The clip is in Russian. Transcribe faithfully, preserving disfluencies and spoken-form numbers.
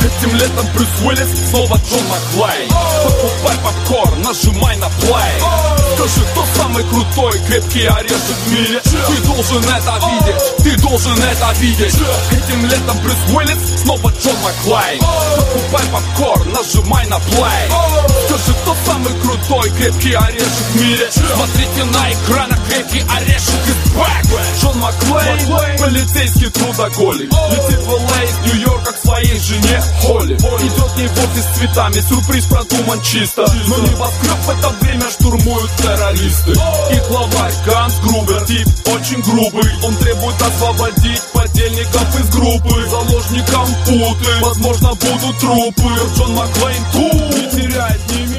Этим летом Брюс Уиллис, снова Джон Маклейн. Покупай попкорн, нажимай на плей. Скажи, кто самый крутой крепкий орешек в мире? Ты должен это видеть, ты должен это видеть. Этим летом Брюс Уиллис, снова Джон Маклейн. Покупай попкорн, нажимай на плей. Скажи, кто самый крутой крепкий орешек в мире? Смотрите на экранах, крепкий орешек is back. Джон Маклейн, полицейский трудоголик, летит в Л А из Нью-Йорка к своей жене Холли. Идет не в офис с цветами, сюрприз продуман чисто. Но небоскреб в это время штурмуют террористы. И главарь Ганс Грубер, тип очень грубый. Он требует освободить подельников из группы. Заложникам путы, возможно будут трупы. Джон Маклейн тут не теряет ни